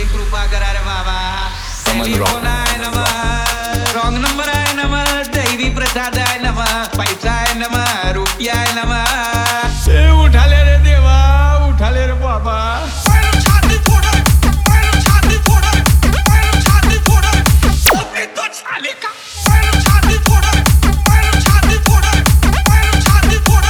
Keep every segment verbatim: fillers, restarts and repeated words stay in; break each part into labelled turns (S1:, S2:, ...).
S1: थोडी कृपा करा रे बाबा. टेलिफोन आहे ना मग, रॉंग नंबर आहे ना मग, दैवी प्रसाद आहे ना मग, पैसा आहे ना मग, रुपया आहे ना मग. ए उठाले रे देवा, उठाले रे बाबा. छाती फोडा, छाती फोडा, छाती फोडा. अबे तो साले का छाती फोडा, छाती फोडा, छाती फोडा.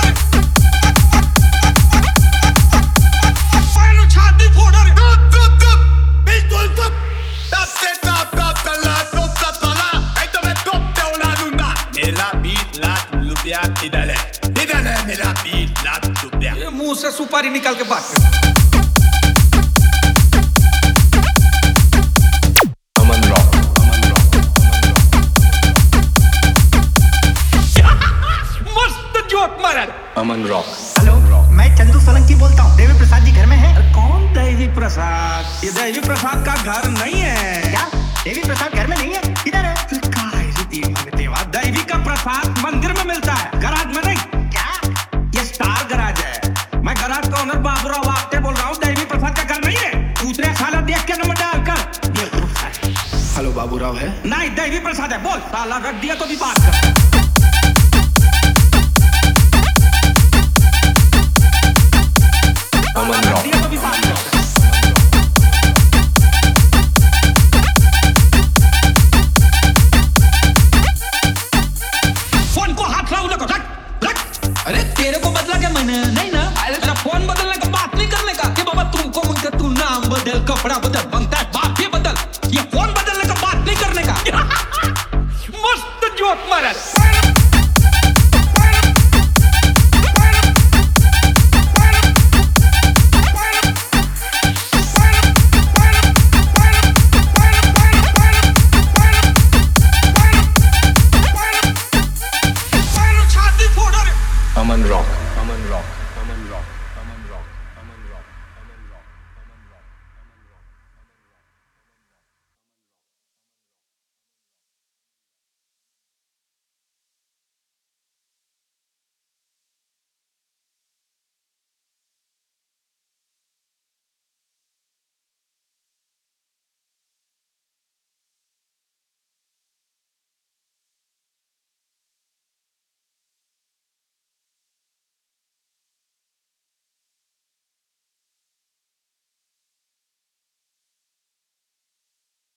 S1: छाती फोडा रे. Dop, dop, dop. Pistol, dop. Dop, dop, dop, dop, dop, dop, dop. Hai to me dop te una luna. Nella pila lupia idale. Idale nella pila lupia. ये मुंह से सुपारी निकाल के बात कर. अमन रॉक, अमन रॉक, मस्त जोक मारा. अमन रॉक.
S2: हेलो, मैं चंदू सोलंकी बोलता हूँ. देवी प्रसाद जी घर में है?
S1: कौन दैवी प्रसाद? ये दैवी प्रसाद का घर नहीं है.
S2: क्या देवी प्रसाद घर में नहीं है? किधर है?
S1: देवा, दैवी का प्रसाद मंदिर में मिलता है, गराज में नहीं.
S2: क्या?
S1: ये स्टार गराज है. मैं गराज का ओनर बाबूराव आपटे बोल रहा हूँ. दैवी प्रसाद का घर नहीं है. दूसरे साला देख के नंबर डाल कर. हेलो, बाबूराव है? नहीं, दैवी प्रसाद है. बोल. साला रख दिया तो भी बात कर.
S3: अमन रॉक.
S1: दिया तो भी बात कर. फोन को हाथ लाओ. रख रख रख. अरे तेरे को बदला क्या मैंने? नहीं ना. अरे फोन बदलने का बात नहीं करने का कि बाबा तुमको मुझे तू नाम बदल, कपड़ा बदल, बनता है बात भी बदल. ये फोन बदलने का बात नहीं करने का. मस्त जोक मारा.
S3: Aman rock, Aman rock, Aman rock.